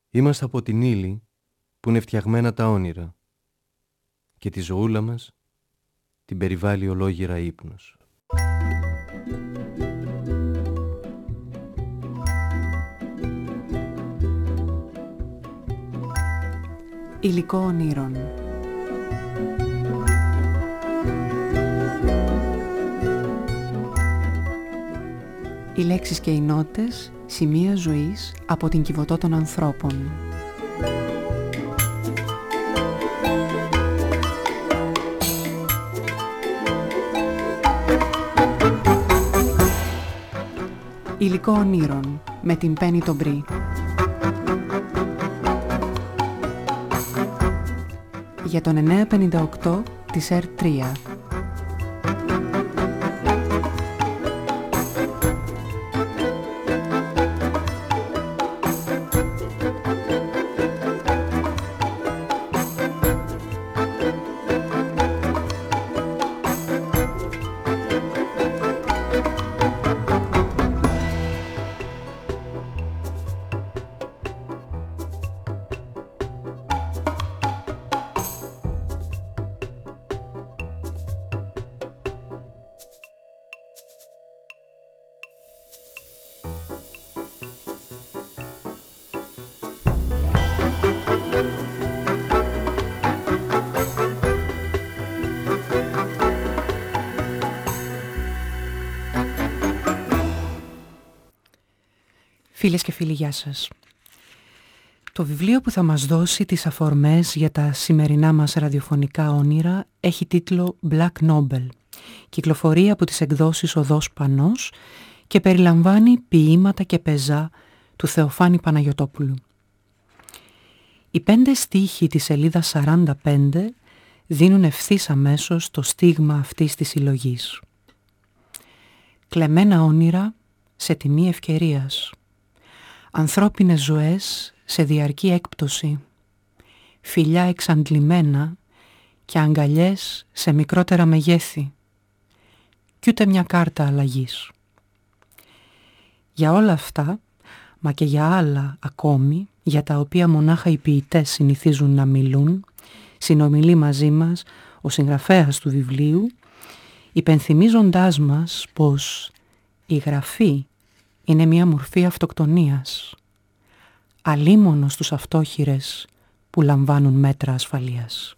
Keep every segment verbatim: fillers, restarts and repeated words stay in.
Είμαστε από την ύλη που είναι φτιαγμένα τα όνειρα και τη ζωούλα μας την περιβάλλει ολόγυρα ύπνος. Υλικό ονείρων. Οι λέξεις και οι νότες, σημεία ζωής από την Κιβωτό των ανθρώπων. Υλικό ονείρων με την Πέννη τον Μπρι. Για τον εννιακόσια πενήντα οκτώ της ερ τρία. Φίλες και φίλοι, γεια σας. Το βιβλίο που θα μας δώσει τις αφορμές για τα σημερινά μας ραδιοφωνικά όνειρα έχει τίτλο Black Nobel. Κυκλοφορεί από τις εκδόσεις Οδός Πανός και περιλαμβάνει ποίηματα και πεζά του Θεοφάνη Παναγιωτόπουλου. Οι πέντε στίχοι της σελίδας σαράντα πέντε δίνουν ευθύς αμέσως το στίγμα αυτής της συλλογής. Κλεμμένα όνειρα σε τιμή ευκαιρίας. Ανθρώπινες ζωές σε διαρκή έκπτωση, φιλιά εξαντλημένα και αγκαλιές σε μικρότερα μεγέθη κι ούτε μια κάρτα αλλαγής. Για όλα αυτά, μα και για άλλα ακόμη, για τα οποία μονάχα οι ποιητές συνηθίζουν να μιλούν, συνομιλεί μαζί μας ο συγγραφέας του βιβλίου, υπενθυμίζοντάς μας πως η γραφή είναι μια μορφή αυτοκτονίας, αλίμονο στους αυτόχειρες που λαμβάνουν μέτρα ασφαλείας.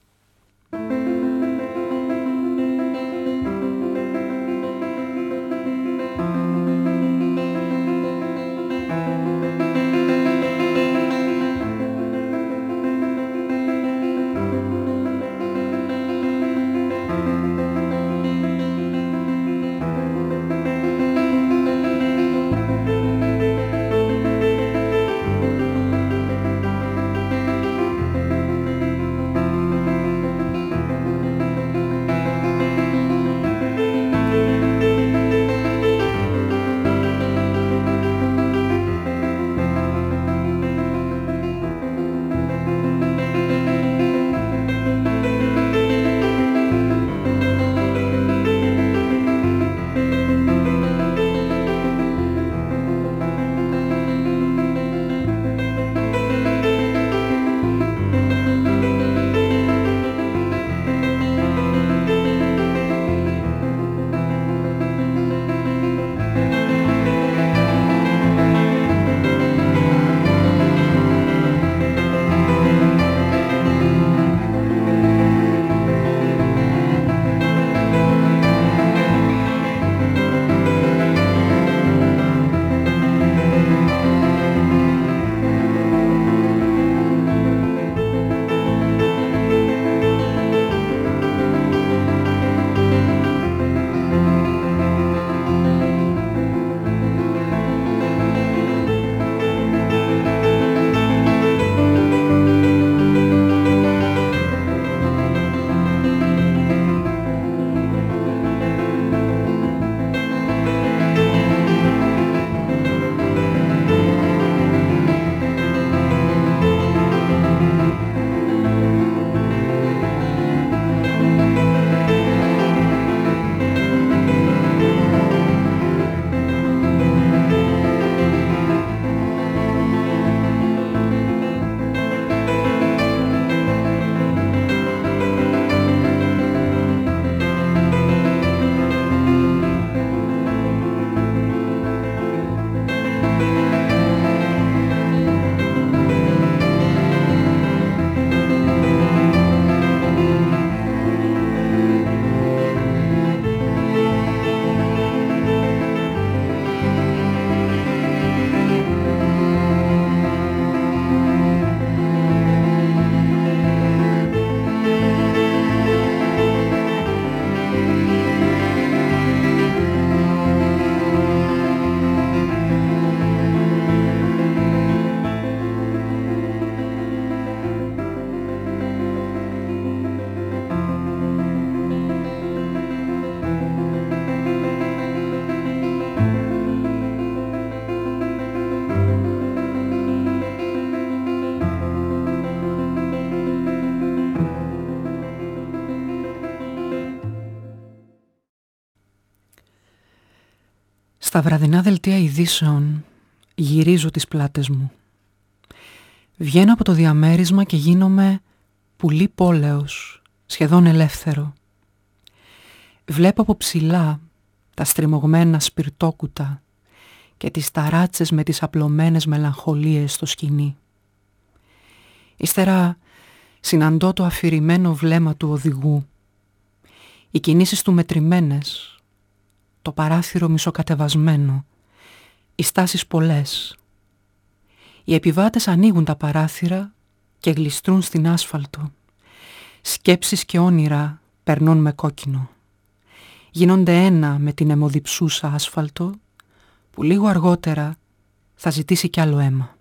Στα βραδινά δελτία ειδήσεων γυρίζω τις πλάτες μου. Βγαίνω από το διαμέρισμα και γίνομαι πουλί πόλεως, σχεδόν ελεύθερο. Βλέπω από ψηλά τα στριμωγμένα σπιρτόκουτα και τις ταράτσες με τις απλωμένες μελαγχολίες στο σκηνή. Ύστερα συναντώ το αφηρημένο βλέμμα του οδηγού, οι κινήσεις του μετρημένες, το παράθυρο μισοκατεβασμένο, οι στάσεις πολλές. Οι επιβάτες ανοίγουν τα παράθυρα και γλιστρούν στην άσφαλτο. Σκέψεις και όνειρα περνούν με κόκκινο. Γίνονται ένα με την αιμοδιψούσα άσφαλτο που λίγο αργότερα θα ζητήσει κι άλλο αίμα.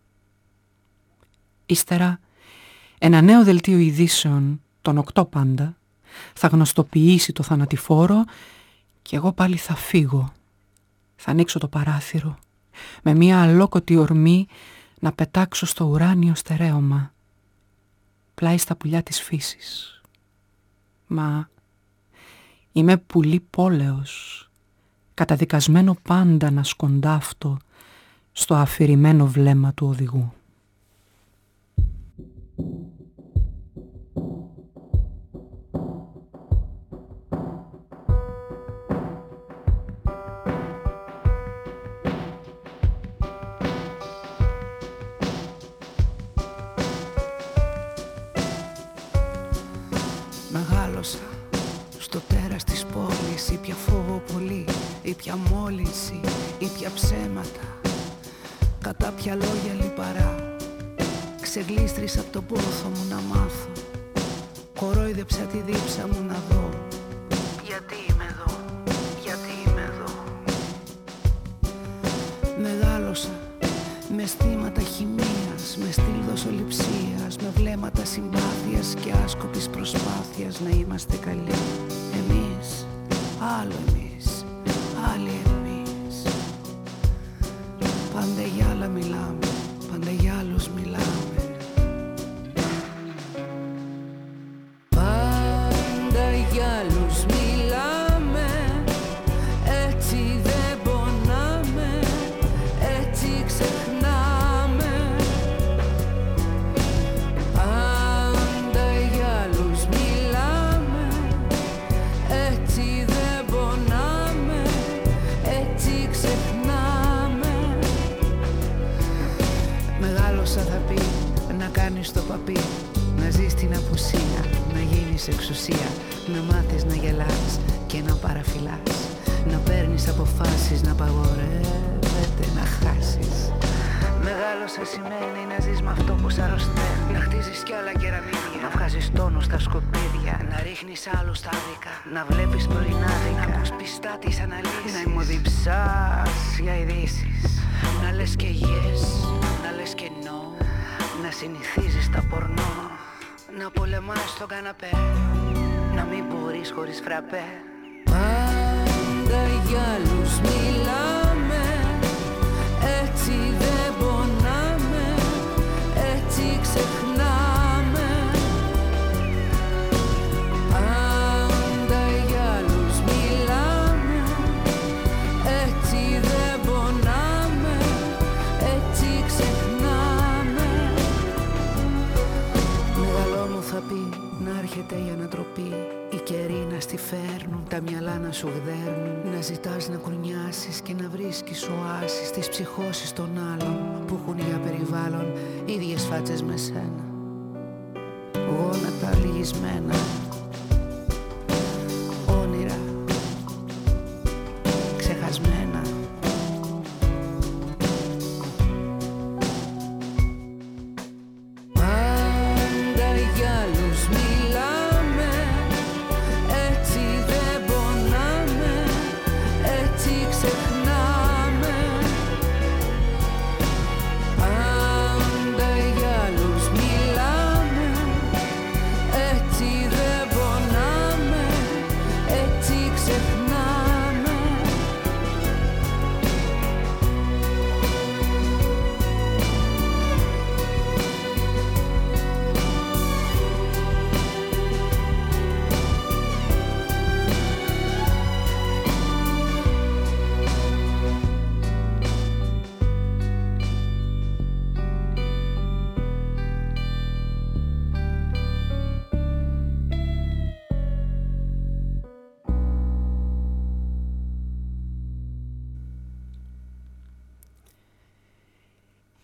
Ύστερα ένα νέο δελτίο ειδήσεων, των οκτώ πάντα, θα γνωστοποιήσει το θανατηφόρο και εγώ πάλι θα φύγω. Θα ανοίξω το παράθυρο με μία αλόκοτη ορμή να πετάξω στο ουράνιο στερέωμα, πλάι στα πουλιά της φύσης. Μα είμαι πουλί πόλεως, καταδικασμένο πάντα να σκοντάφτω στο αφηρημένο βλέμμα του οδηγού. Μεγάλωσα στο τέρας της πόλης, ήπια φόβο πολύ, ήπια μόλυνση, ήπια ψέματα, κατά ποια λόγια λιπαρά. Ξεγλίστρισα απ' το πόθο μου να μάθω, κορόιδεψα τη δίψα μου να δω. Γιατί είμαι εδώ, γιατί είμαι εδώ. Μεγάλωσα με αισθήματα χημείας, με στυλ δοσοληψίας, με βλέμματα συμπάθειας και άσκοπης προσπάθειας να είμαστε καλοί. Εμείς, άλλο εμείς, άλλοι εμείς. Πάντα για άλλα μιλάμε, πάντα για άλλους μιλάμε. Πάντα για άλλους μιλάμε, έτσι δεν πονάμε, έτσι ξεχνάμε. Πάντα για άλλους μιλάμε, έτσι δεν πονάμε, έτσι ξεχνάμε. Μεγάλωσα θα πει να κάνεις το παπί, να ζεις την απουσία, να γίνεις εξουσία, να μάθεις να γελάς και να παραφυλάς, να παίρνεις αποφάσεις, να απαγορεύεται να χάσεις. Μεγάλωσα σημαίνει να ζεις με αυτό που σ' αρρωσταίνει, να χτίζεις κι άλλα κεραμίδια, να βγάζεις τόνο στα σκουπίδια, να ρίχνεις άλλους στα άδικα, να βλέπεις πρωινάδικα, να ακούς πιστά τις αναλύσεις, να ημωδιψάς για ειδήσεις, να λες και yes, να λες και no, να συνηθίζεις τα πορνό, να πολεμάς στον καναπέ, να μην μπορείς χωρίς φραπέ. Πάντα για άλλους μιλάμε, έτσι δεν πονάμε, έτσι ξεχνάμε. Πάντα για άλλους μιλάμε, έτσι δεν πονάμε, έτσι ξεχνάμε. Μεγαλό μου θα πει να έρχεται η ανατροπή, οι καιροί να στη φέρνουν, τα μυαλά να σου γδέρνουν, να ζητάς να κουνιάσεις και να βρίσκεις οάσεις στις ψυχώσεις των άλλων που έχουν για περιβάλλον ίδιες φάτσες με σένα, γόνατα λυγισμένα, όνειρα ξεχασμένα. Πάντα για άλλους μιλάμε, έτσι δεν πονάμε, έτσι ξεχνάμε. Πάντα για άλλους μιλάμε, έτσι δεν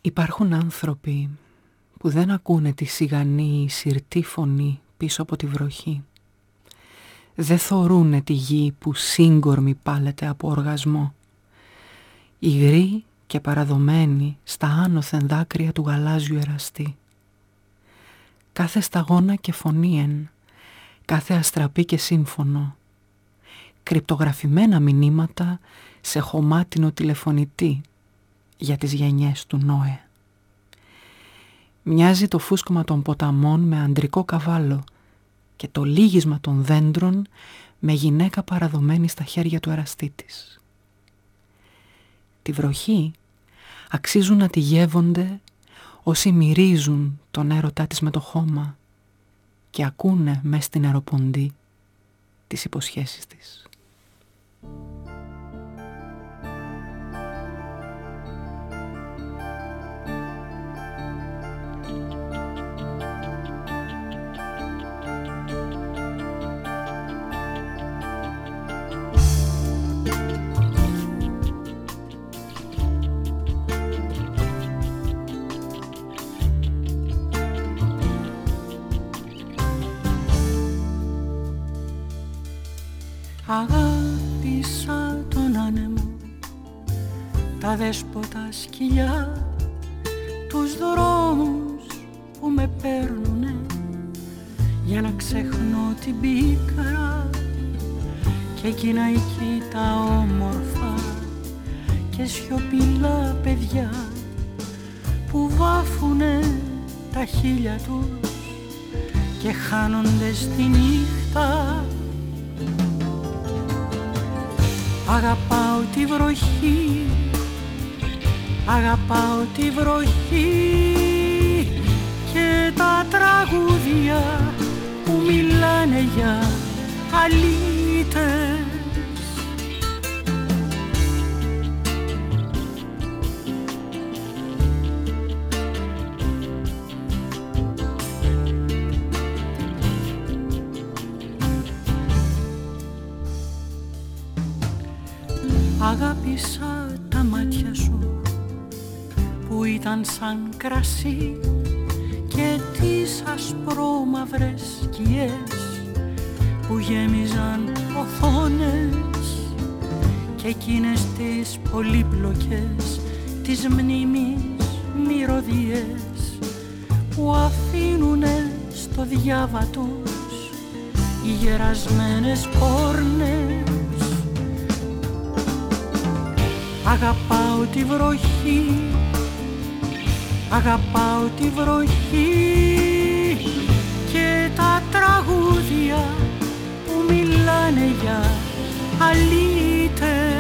Υπάρχουν άνθρωποι που δεν ακούνε τη σιγανή σιρτή φωνή πίσω από τη βροχή. Δεν θωρούνε τη γη που σύγκορμη πάλεται από οργασμό. Υγροί και παραδομένοι στα άνωθεν δάκρυα του γαλάζιου εραστή. Κάθε σταγόνα και φωνήεν, κάθε αστραπή και σύμφωνο. Κρυπτογραφημένα μηνύματα σε χωμάτινο τηλεφωνητή για τις γενιές του Νόε. Μοιάζει το φούσκωμα των ποταμών με αντρικό καβάλο και το λύγισμα των δέντρων με γυναίκα παραδομένη στα χέρια του εραστή της. Τη βροχή αξίζουν να τη γεύονται όσοι μυρίζουν τον έρωτά της με το χώμα και ακούνε μες στην αεροποντή τις υποσχέσεις της. Αγάπησα τον άνεμο, τα δέσποτα σκυλιά, τους δρόμους που με παίρνουνε για να ξεχνώ την πίκρα και εκείνα εκεί τα όμορφα και σιωπηλά παιδιά που βάφουνε τα χείλια τους και χάνονται στη νύχτα. Αγαπάω τη βροχή, αγαπάω τη βροχή και τα τραγούδια που μιλάνε για αλήτες. Αγάπησα τα μάτια σου που ήταν σαν κρασί και τις ασπρόμαυρες σκιές που γέμιζαν οθόνες και εκείνες τις πολύπλοκες της μνήμης μυρωδιές που αφήνουνε στο διάβα τους οι γερασμένες πόρνες. Αγαπάω τη βροχή, αγαπάω τη βροχή και τα τραγούδια που μιλάνε για αλήτες.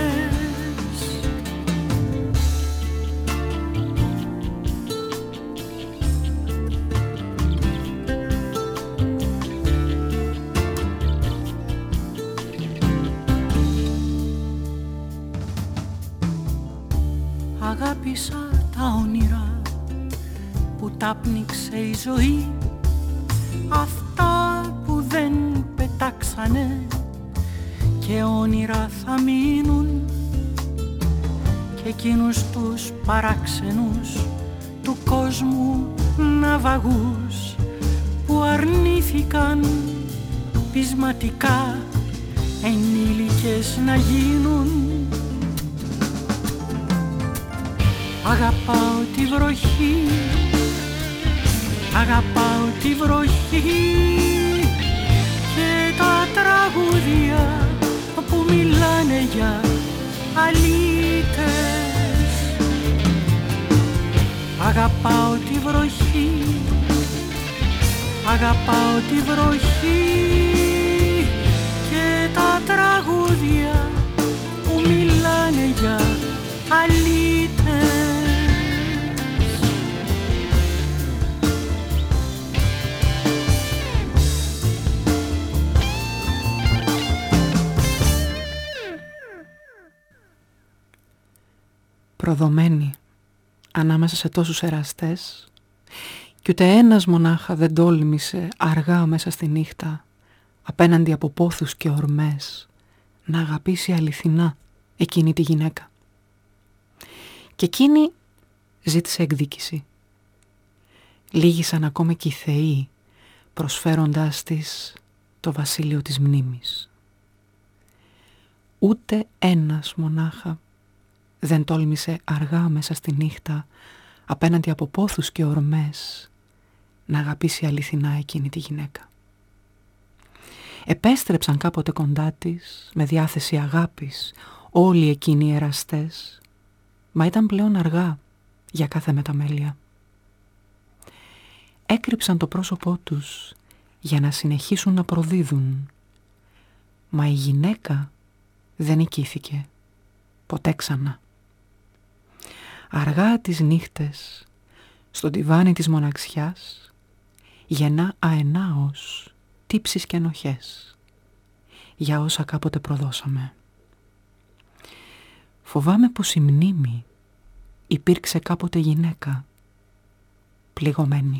Αγάπησα τα όνειρα που τάπνιξε η ζωή, αυτά που δεν πετάξανε και όνειρα θα μείνουν και εκείνους τους παράξενους του κόσμου ναυαγούς που αρνήθηκαν πεισματικά ενήλικες να γίνουν. Αγαπάω τη βροχή, αγαπάω τη βροχή και τα τραγούδια που μιλάνε για αλήτες. Αγαπάω τη βροχή, αγαπάω τη βροχή και τα τραγούδια που μιλάνε για αλήτες. Προδομένη ανάμεσα σε τόσους εραστές κι ούτε ένας μονάχα δεν τόλμησε αργά μέσα στη νύχτα απέναντι από πόθους και ορμές να αγαπήσει αληθινά εκείνη τη γυναίκα. Και εκείνη ζήτησε εκδίκηση. Λύγησαν ακόμα και οι θεοί, προσφέροντάς της το βασίλειο της μνήμης. Ούτε ένας μονάχα δεν τόλμησε αργά μέσα στη νύχτα, απέναντι από πόθους και ορμές, να αγαπήσει αληθινά εκείνη τη γυναίκα. Επέστρεψαν κάποτε κοντά της με διάθεση αγάπης όλοι εκείνοι οι εραστές, μα ήταν πλέον αργά για κάθε μεταμέλεια. Έκρυψαν το πρόσωπό τους για να συνεχίσουν να προδίδουν, μα η γυναίκα δεν νικήθηκε ποτέ ξανά. Αργά τις νύχτες, στο τιβάνι της μοναξιάς, γεννά αενάως τύψεις και ενοχές για όσα κάποτε προδώσαμε. Φοβάμαι πως η μνήμη υπήρξε κάποτε γυναίκα πληγωμένη.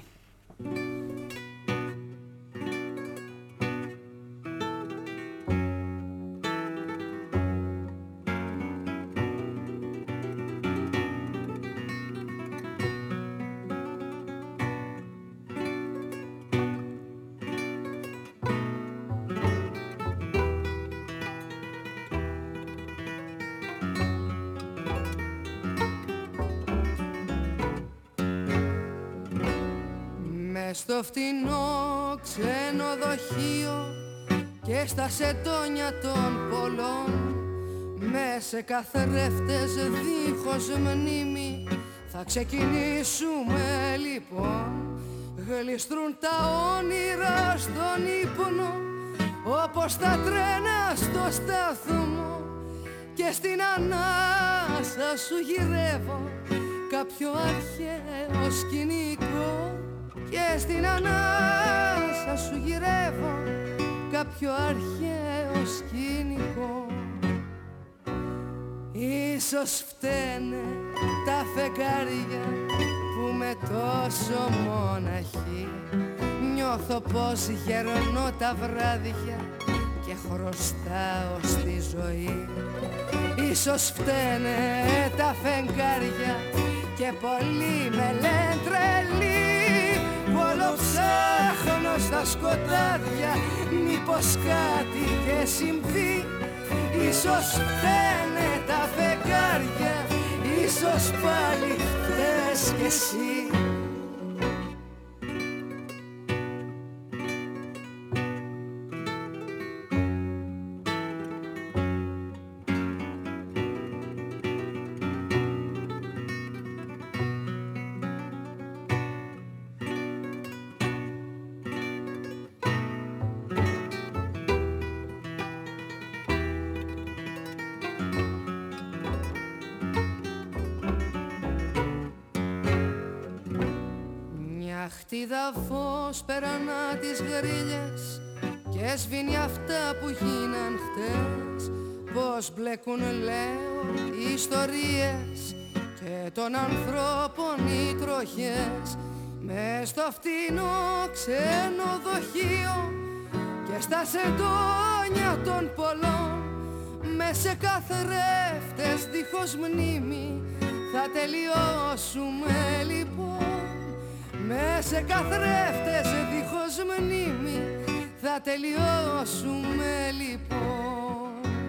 Στο φτηνό ξενοδοχείο και στα σεντόνια των πολλών, με σε καθρέφτες δίχως μνήμη θα ξεκινήσουμε λοιπόν. Γλιστρούν τα όνειρα στον ύπνο όπως τα τρένα στο σταθμό, και στην ανάσα σου γυρεύω κάποιο αρχαίο σκηνικό. Και στην ανάσα σου γυρεύω κάποιο αρχαίο σκηνικό. Ίσως φταίνε τα φεγγάρια που με τόσο μοναχή νιώθω πως γερνώ τα βράδια και χρωστάω στη ζωή. Ίσως φταίνε τα φεγγάρια και πολλοί με λένε τρελή, όλο ψάχνω στα σκοτάδια μήπως κάτι και συμβεί. Ίσως φταίνε τα φεγγάρια, ίσως πάλι φταίς κι εσύ. Χτίδα φως περανά τις γρίλες και σβήνει αυτά που γίναν χτες. Πως μπλέκουν λέω οι ιστορίες και των ανθρώπων οι τροχές, μες στο φτηνό ξενοδοχείο και στα σεντόνια των πολλών, μες σε καθρέφτες δίχως μνήμη θα τελειώσουμε λοιπόν. Μες σε καθρέφτες δίχως μνήμη θα τελειώσουμε λοιπόν.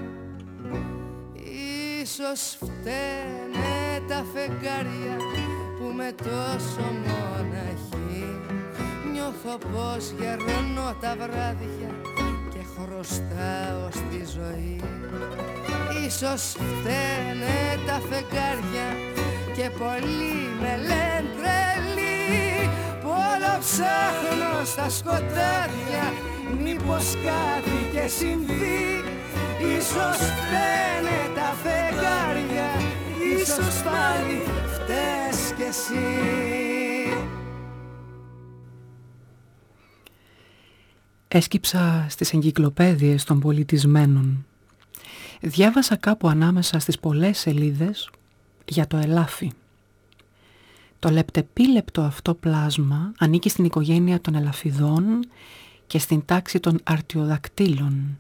Ίσως φταίνε τα φεγγάρια που με τόσο μοναχή νιώθω πως γερνώ τα βράδια και χρωστάω στη ζωή. Ίσως φταίνε τα φεγγάρια και πολλοί με λένε τρελή, όλο ψάχνω στα σκοτάδια μήπως κάτι και συμβεί. Ίσως φταίνε τα φεγγάρια, ίσως πάλι φταίς κι εσύ. Έσκυψα στις εγκυκλοπαίδειες των πολιτισμένων. Διάβασα κάπου ανάμεσα στις πολλές σελίδες για το ελάφι. Το λεπτεπίλεπτο αυτό πλάσμα ανήκει στην οικογένεια των ελαφιδών και στην τάξη των αρτιοδακτύλων.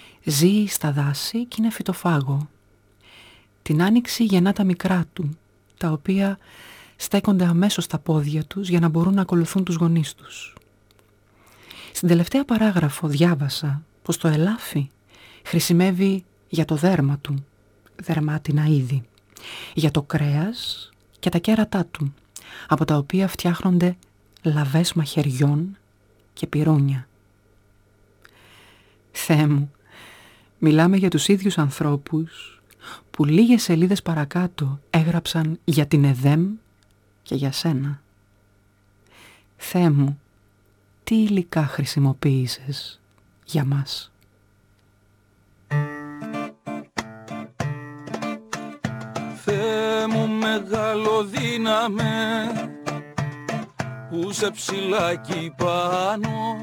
Ζει στα δάση και είναι φυτοφάγο. Την άνοιξη γεννά τα μικρά του τα οποία στέκονται αμέσως στα πόδια τους για να μπορούν να ακολουθούν τους γονείς τους. Στην τελευταία παράγραφο διάβασα πως το ελάφι χρησιμεύει για το δέρμα του, δερμάτινα είδη, για το κρέας και τα κέρατά του, από τα οποία φτιάχνονται λαβές μαχαιριών και πυρούνια. Θεέ μου, μιλάμε για τους ίδιους ανθρώπους που λίγες σελίδες παρακάτω έγραψαν για την ΕΔΕΜ και για σένα. Θεέ μου, τι υλικά χρησιμοποίησες για μας? Θεέ μου μεγαλοδύναμε που σε ψηλάκι πάνω,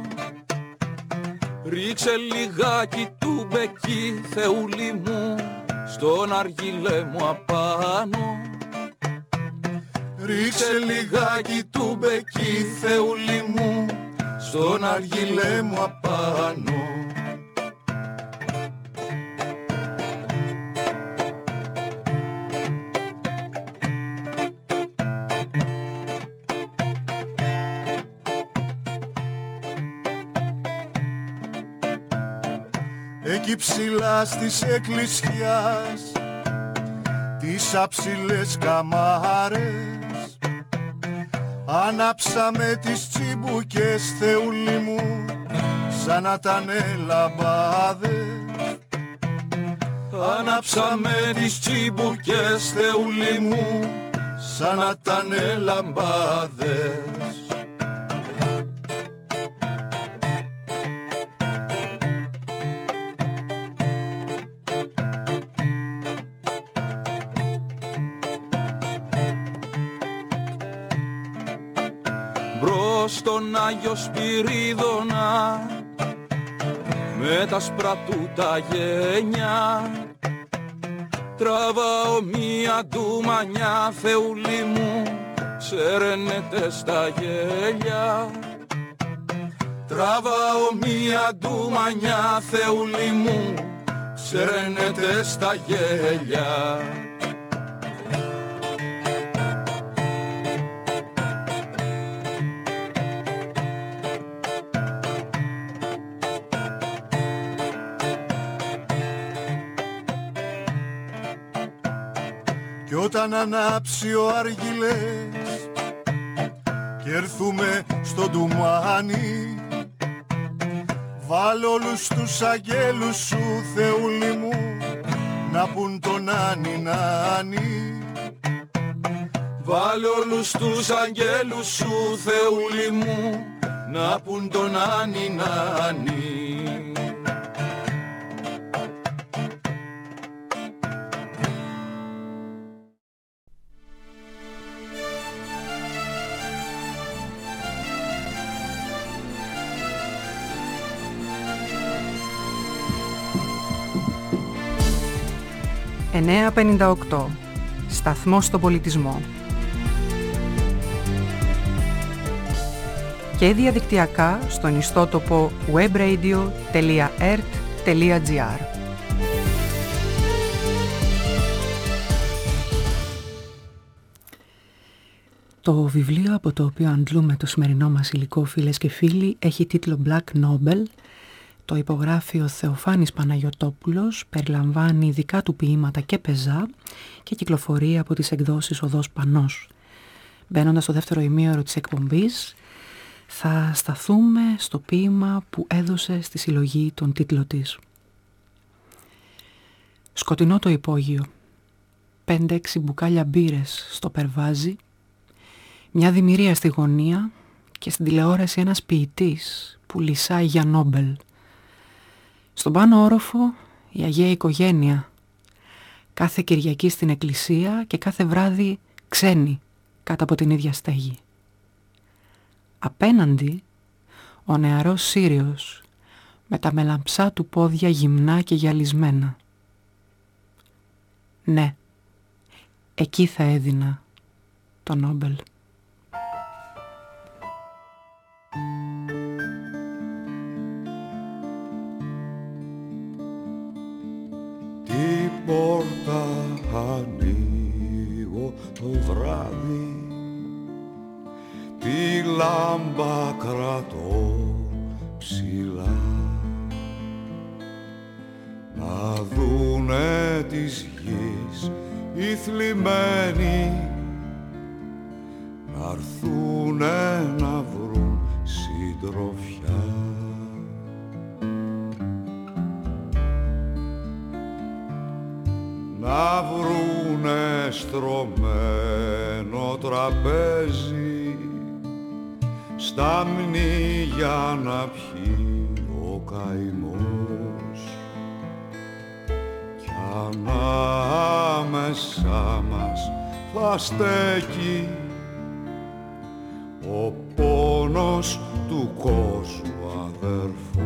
ρίξε λιγάκι του μπεκί, Θεούλη μου, στον αργυλέ μου απάνω. Ρίξε λιγάκι του μπεκί, Θεούλη μου, στον αργυλέ μου απάνω. Εκεί ψηλά στις εκκλησιάς τις αψηλές καμάρες ανάψαμε τις τσιμπουκές, Θεούλη μου, σαν να τανε λαμπάδες. Ανάψαμε τις τσιμπουκές, Θεούλη μου, σαν να τανε λαμπάδες. Στον Άγιο Σπυρίδωνα με τα σπρατού τα γένια τραβάω μία ντουμανιά, Θεούλη μου, σέρνεται στα γέλια. Τραβάω μία ντουμανιά, Θεούλη μου, σέρνεται στα γέλια. Κι όταν ανάψει ο αργυλές κι έρθουμε στο ντουμάνι, βάλ' όλους τους αγγέλους σου, Θεούλη μου, να πουν τον Νάνι Νάνι. Βάλ' όλους τους αγγέλους σου, Θεούλη μου, να πουν τον Νάνι Νάνι. εννιά πενήντα οκτώ. Σταθμός στον πολιτισμό. Και διαδικτυακά στον ιστότοπο webradio τελεία e r t τελεία g r. Το βιβλίο από το οποίο αντλούμε το σημερινό μας υλικό, φίλες και φίλοι, έχει τίτλο Black Nobel. Το υπογράφει ο Θεοφάνης Παναγιωτόπουλος, περιλαμβάνει δικά του ποίηματα και πεζά και κυκλοφορεί από τις εκδόσεις Οδός Πανός. Μπαίνοντας στο δεύτερο ημίωρο της εκπομπής, θα σταθούμε στο ποίημα που έδωσε στη συλλογή τον τίτλο της. Σκοτεινό το υπόγειο, πέντε-έξι μπουκάλια μπύρες στο περβάζι, μια δημιουργία στη γωνία και στην τηλεόραση ένας ποιητής που λυσάει για Νόμπελ. Στον πάνω όροφο η Αγία Οικογένεια, κάθε Κυριακή στην εκκλησία και κάθε βράδυ ξένοι κάτω από την ίδια στέγη. Απέναντι ο νεαρός Σύριος με τα μελαμψά του πόδια γυμνά και γυαλισμένα. Ναι, εκεί θα έδινα το Νόμπελ. Την πόρτα ανοίγω, το βράδυ τη λάμπα κρατώ ψηλά να δούνε της γης οι θλιμμένοι να'ρθούνε να βρουν συντροφιά. Να βρουνε στρωμένο τραπέζι στα μνήγια να πιει ο καημός κι ανάμεσα μας θα στέκει ο πόνος του κόσμου αδερφός.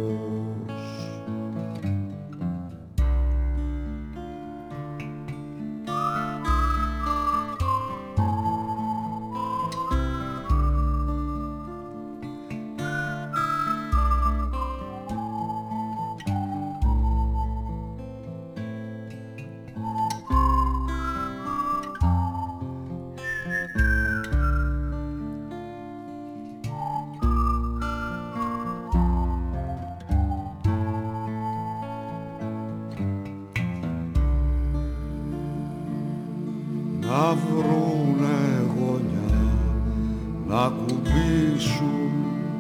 Να βρουνε γωνιά να κουμπίσουν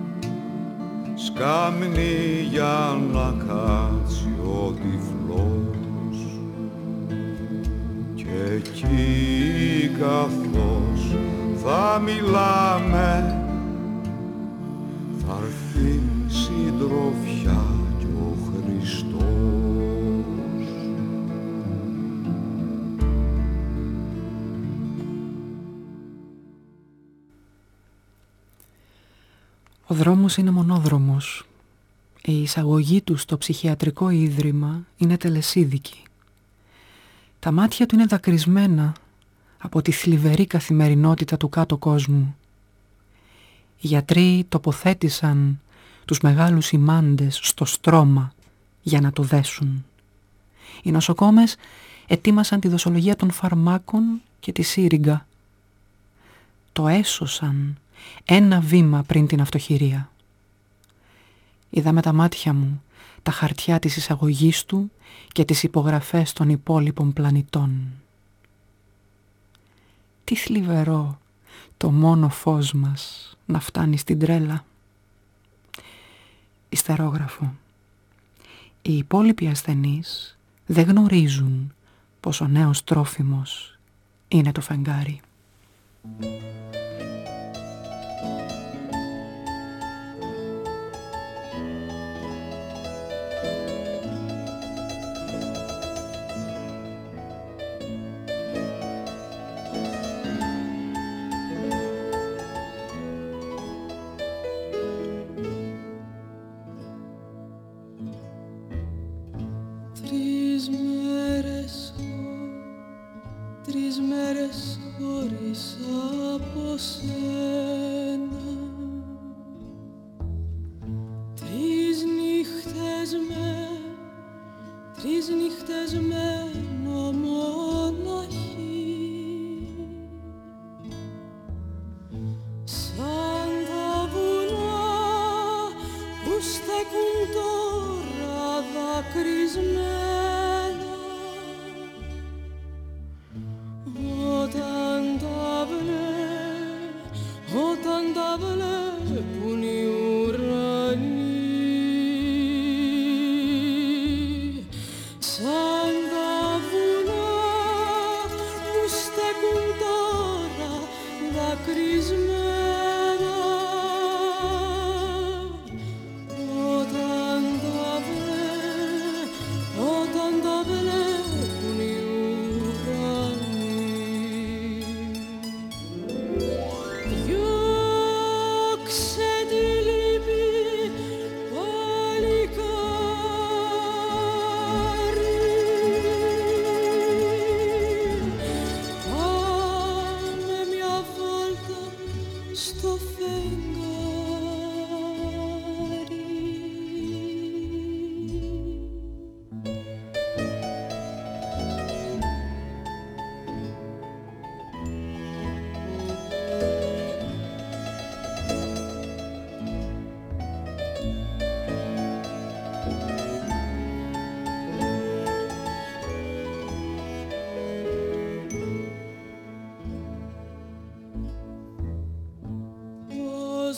σκάμνη για να κάτσει ο τυφλός και εκεί καθώς θα μιλάμε θα έρθει συντροφιά κι ο Χριστός. Ο δρόμος είναι μονόδρομος. Η εισαγωγή του στο ψυχιατρικό ίδρυμα είναι τελεσίδικη. Τα μάτια του είναι δακρυσμένα από τη θλιβερή καθημερινότητα του κάτω κόσμου. Οι γιατροί τοποθέτησαν τους μεγάλους ημάντες στο στρώμα για να το δέσουν. Οι νοσοκόμες ετοίμασαν τη δοσολογία των φαρμάκων και τη σύριγγα. Το έσωσαν ένα βήμα πριν την αυτοχειρία. Είδα με τα μάτια μου τα χαρτιά της εισαγωγής του και τις υπογραφές των υπόλοιπων πλανητών. Τι θλιβερό το μόνο φως μας να φτάνει στην τρέλα. Ιστερόγραφο. Οι υπόλοιποι ασθενείς δεν γνωρίζουν πως ο νέος τρόφιμος είναι το φεγγάρι.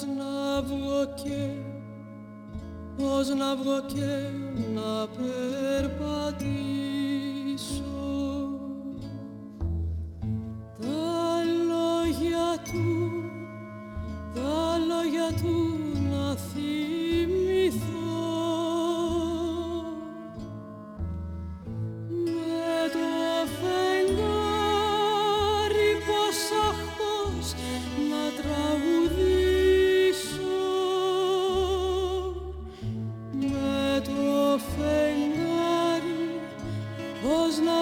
Πώς να βγω και, πώς να βγω και να περπατήσω. Τα λόγια του, τα λόγια του να θυμηθώ. Με το φεγγάρι πώς αχ πώς να τραγουδήσω. Με το φεγγάρι πώς να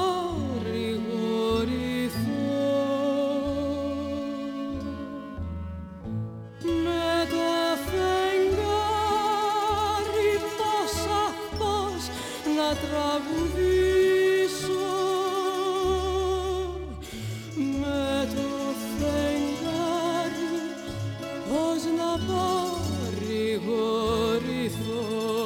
παρηγορηθώ. Με το φεγγάρι πώς αχ πώς να τραγουδήσω. Με το φεγγάρι πώς να παρηγορηθώ.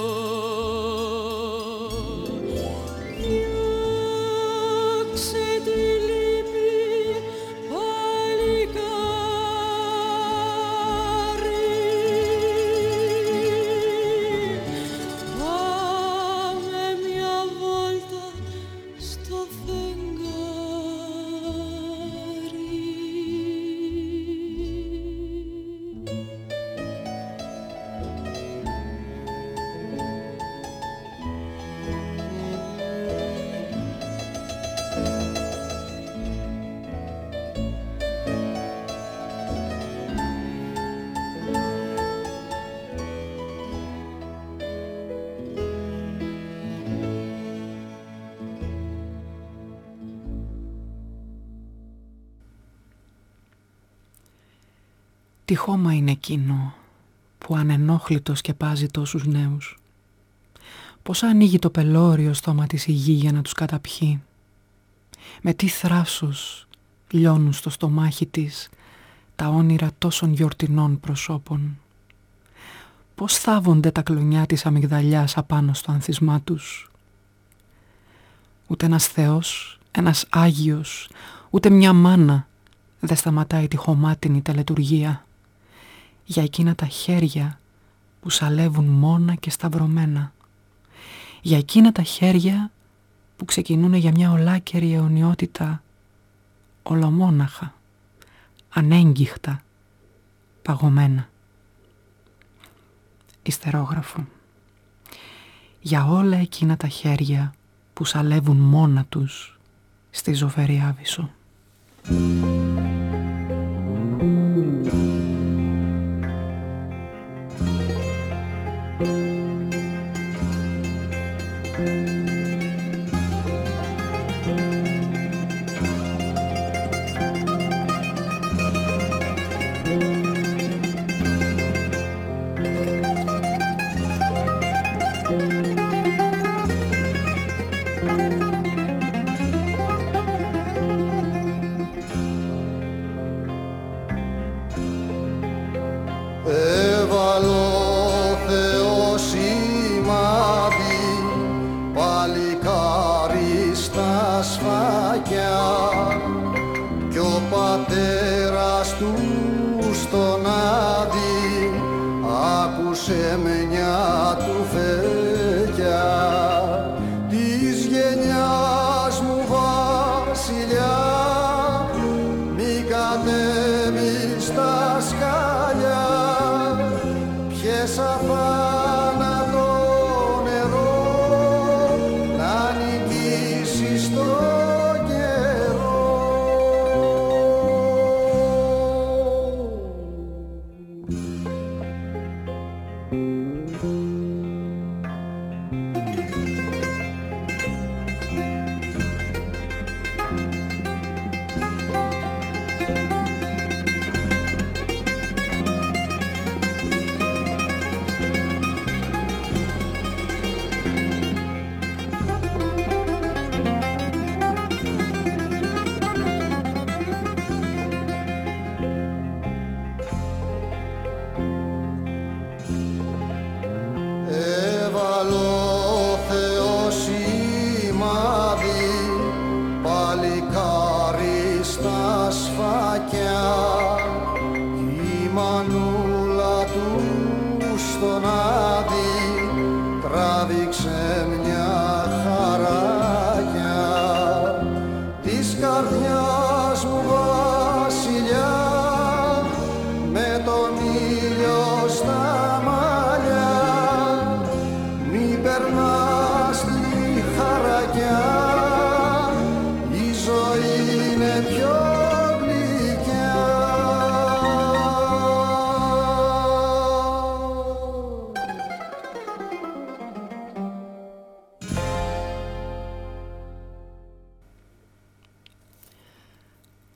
Διώξε τη λύπη παλικάρι. Πάμε μια βόλτα στο φεγγάρι. Τι χώμα είναι εκείνο που ανενόχλητο σκεπάζει τόσους νέους. Πώς ανοίγει το πελώριο στόμα της η γη για να τους καταπιεί. Με τι θράσος λιώνουν στο στομάχι της τα όνειρα τόσων γιορτινών προσώπων. Πώς θάβονται τα κλονιά της αμυγδαλιάς απάνω στο ανθισμά τους. Ούτε ένας Θεός, ένας Άγιος, ούτε μια μάνα δεν σταματάει τη χωμάτινη τελετουργία για εκείνα τα χέρια που σαλεύουν μόνα και σταυρωμένα, για εκείνα τα χέρια που ξεκινούν για μια ολάκερη αιωνιότητα ολομόναχα, ανέγγιχτα, παγωμένα. Ιστερόγραφο. Για όλα εκείνα τα χέρια που σαλεύουν μόνα τους στη ζωφερή Άβυσσο.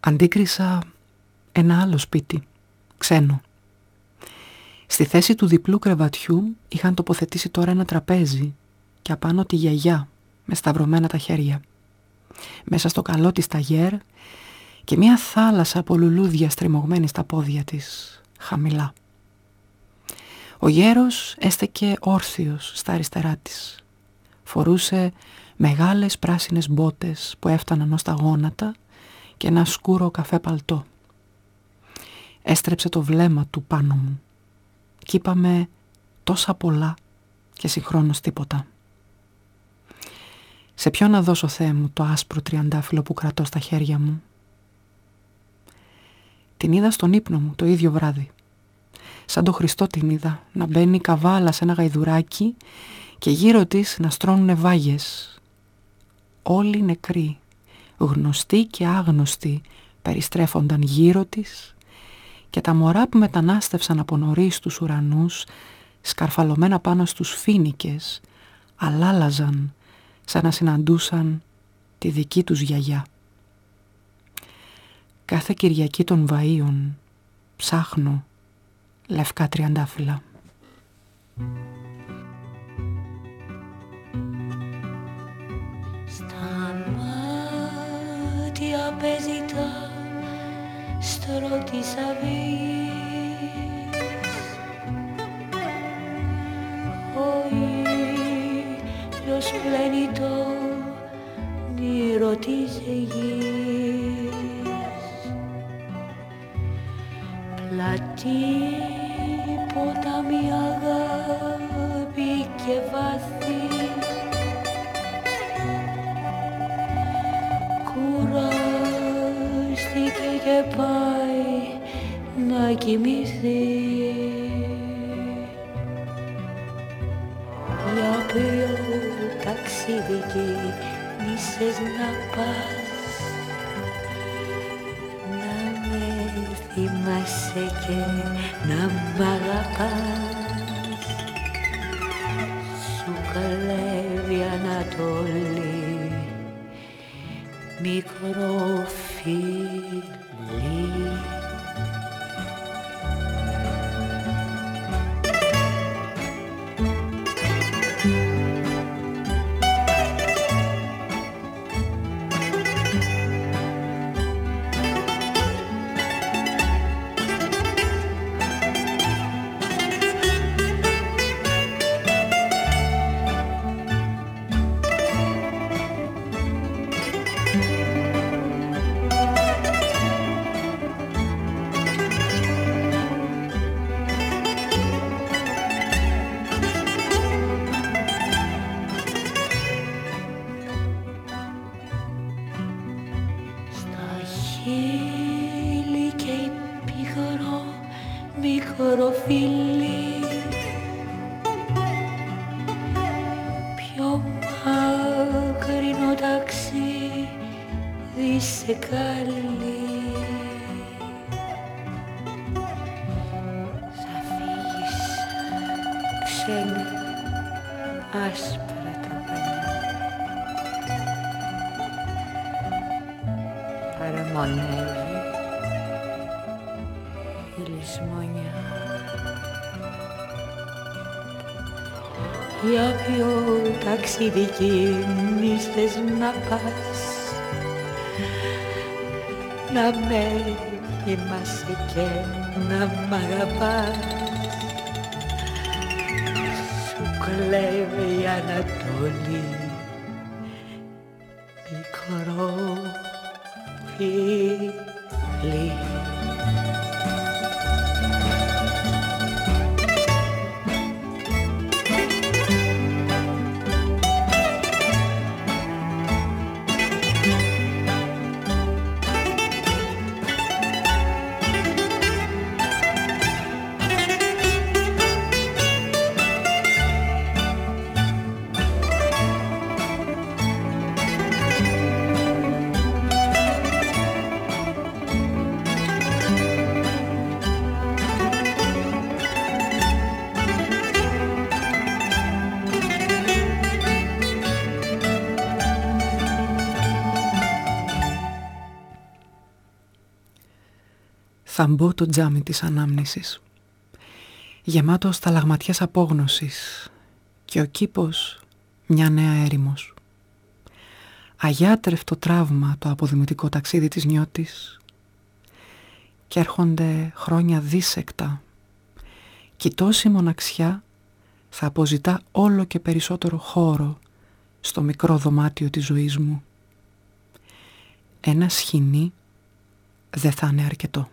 Αντίκρισα ένα άλλο σπίτι, ξένο. Στη θέση του διπλού κρεβατιού είχαν τοποθετήσει τώρα ένα τραπέζι και απάνω τη γιαγιά με σταυρωμένα τα χέρια. Μέσα στο καλό της ταγέρ και μια θάλασσα από λουλούδια στριμωγμένη στα πόδια της, χαμηλά. Ο γέρος έστεκε όρθιος στα αριστερά της. Φορούσε μεγάλες πράσινες μπότες που έφταναν ως τα γόνατα και ένα σκούρο καφέ παλτό. Έστρεψε το βλέμμα του πάνω μου κι είπαμε τόσα πολλά και συγχρόνως τίποτα. Σε ποιον να δώσω, Θεέ μου, το άσπρο τριαντάφυλλο που κρατώ στα χέρια μου? Την είδα στον ύπνο μου το ίδιο βράδυ. Σαν το Χριστό την είδα να μπαίνει καβάλα σε ένα γαϊδουράκι και γύρω της να στρώνουνε βάγες. Όλοι νεκροί, γνωστοί και άγνωστοι, περιστρέφονταν γύρω της και τα μωρά που μετανάστευσαν από νωρίς στους ουρανούς, σκαρφαλωμένα πάνω στους φοίνικες, αλάλαζαν σαν να συναντούσαν τη δική τους γιαγιά. Κάθε Κυριακή των Βαΐων ψάχνω λευκά τριαντάφυλλα. Στα μάτια παίζει τα στρώ της αυγής, ο ήλιος πλένει το όνειρο της γης. Πλατή ποτάμι αγάπη και βάθη, κουράστηκε και πάει να κοιμηθεί. Για ποιο ταξίδι κίνησες να πας, να με θυμάσαι και να μ' αγαπάς. Σου καλεύει Ανατολή, μικρό φίλι. Για ποιο ταξίδι κίνησες να πας, να με θυμάσαι και να μ' αγαπάς. Σου κλέβει η Ανατολή, μικρό φίλι. θα μπω το τζάμι της ανάμνησης, γεμάτο σταλαγματιές απόγνωσης, και ο κήπος μια νέα έρημος. Αγιάτρευτο τραύμα το αποδημητικό ταξίδι της νιώτης, και έρχονται χρόνια δίσεκτα, κι τόση μοναξιά θα αποζητά όλο και περισσότερο χώρο στο μικρό δωμάτιο της ζωής μου. Ένα σχοινί δεν θα είναι αρκετό.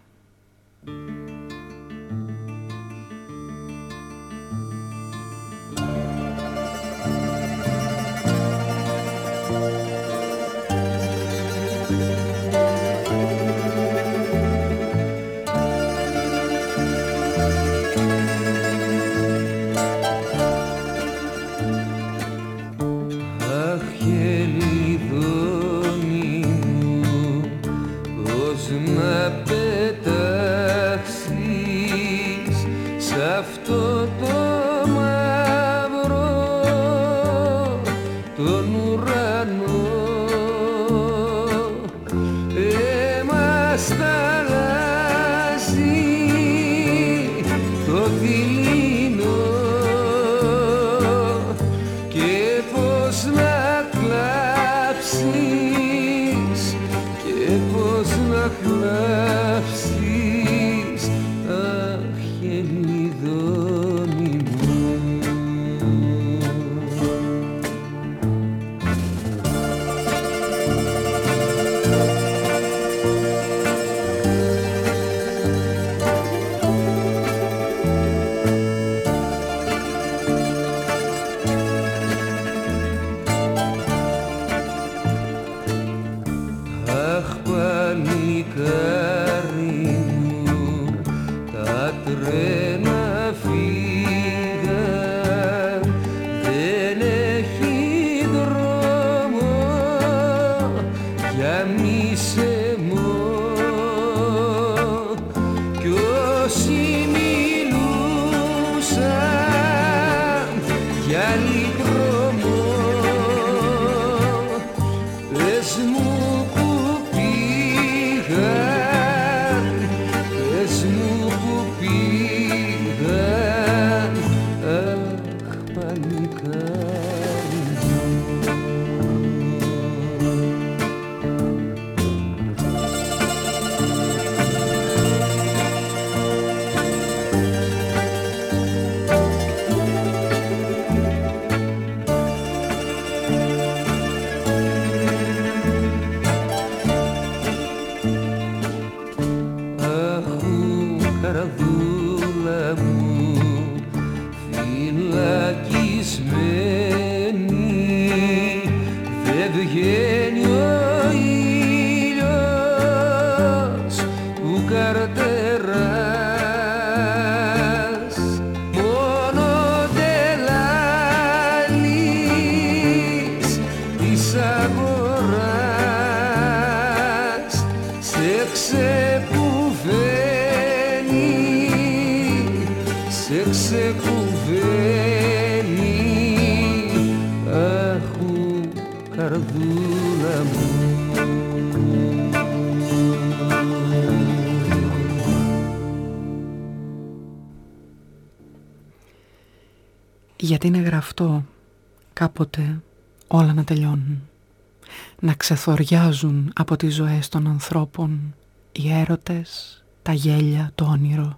Γιατί είναι γραφτό κάποτε όλα να τελειώνουν, να ξεθοριάζουν από τις ζωές των ανθρώπων οι έρωτες, τα γέλια, το όνειρο.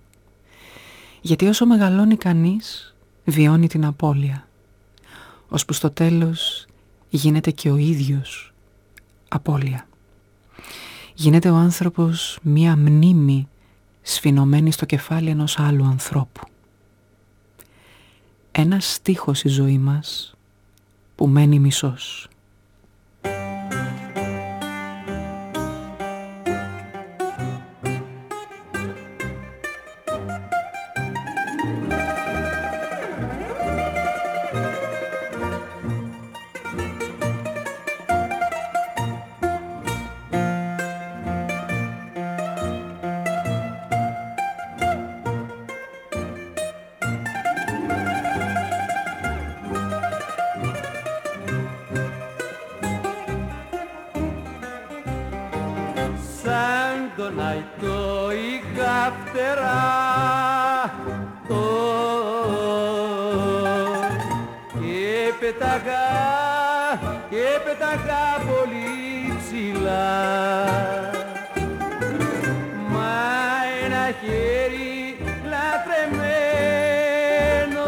Γιατί όσο μεγαλώνει κανείς βιώνει την απώλεια, ώσπου στο τέλος γίνεται και ο ίδιος απώλεια. Γίνεται ο άνθρωπος μία μνήμη σφινωμένη στο κεφάλι ενός άλλου ανθρώπου. Ένας στίχος η ζωή μας που μένει μισός. τον αϊτό ζωικά φτερά και πέταγα και πέταγα πολύ ψηλά, μα ένα χέρι λατρεμένο,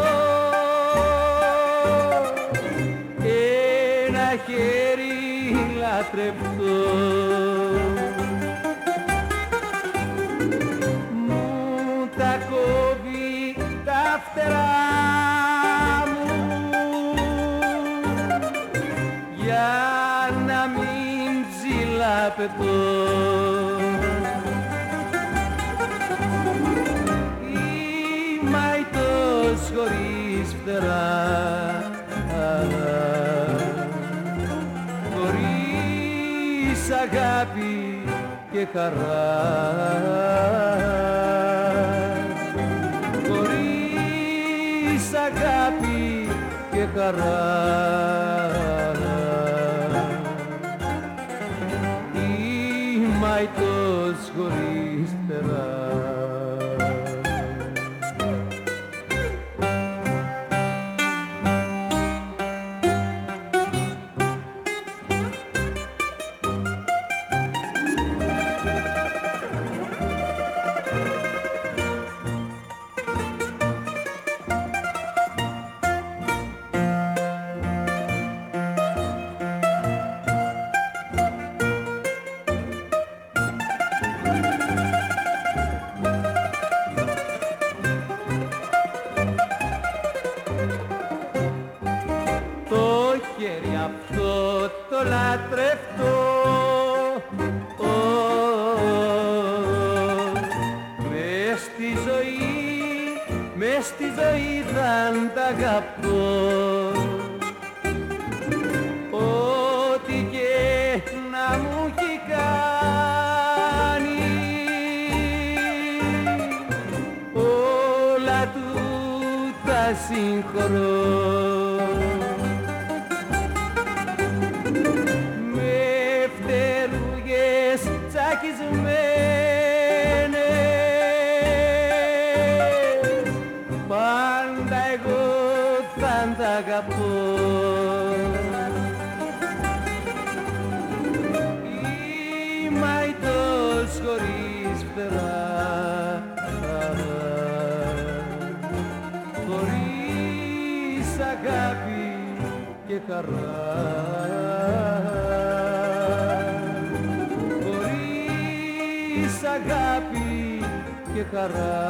ένα χέρι λατρευτό μου τα κόβει τα φτερά μου για να μην ψηλαπετώ. Είμαι αητός χωρίς φτερά, χωρίς αγάπη και χαρά, χωρίς αγάπη και χαρά. Είμαι αητός χωρίς φτερά. Χωρίς αγάπη και χαρά,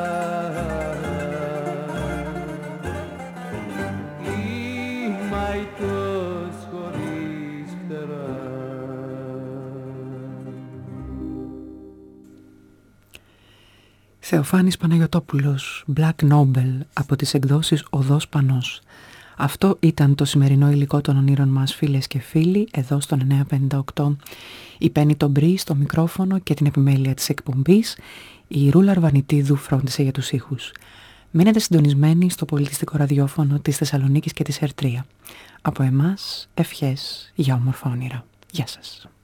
είμαι αητός χωρίς φτερά. Θεοφάνης Παναγιωτόπουλος, Black Nobel, από τις εκδόσεις Οδός Πανός. Αυτό ήταν το σημερινό υλικό των ονείρων μας, φίλες και φίλοι, εδώ στον εννιά πενήντα οκτώ. Η Πέννη Τομπρή στο μικρόφωνο και την επιμέλεια της εκπομπής. Η Ρούλα Αρβανιτίδου φρόντισε για τους ήχους. Μείνετε συντονισμένοι στο πολιτιστικό ραδιόφωνο της Θεσσαλονίκης και της Ερτρία. Από εμάς, ευχές για όμορφα όνειρα. Γεια σας.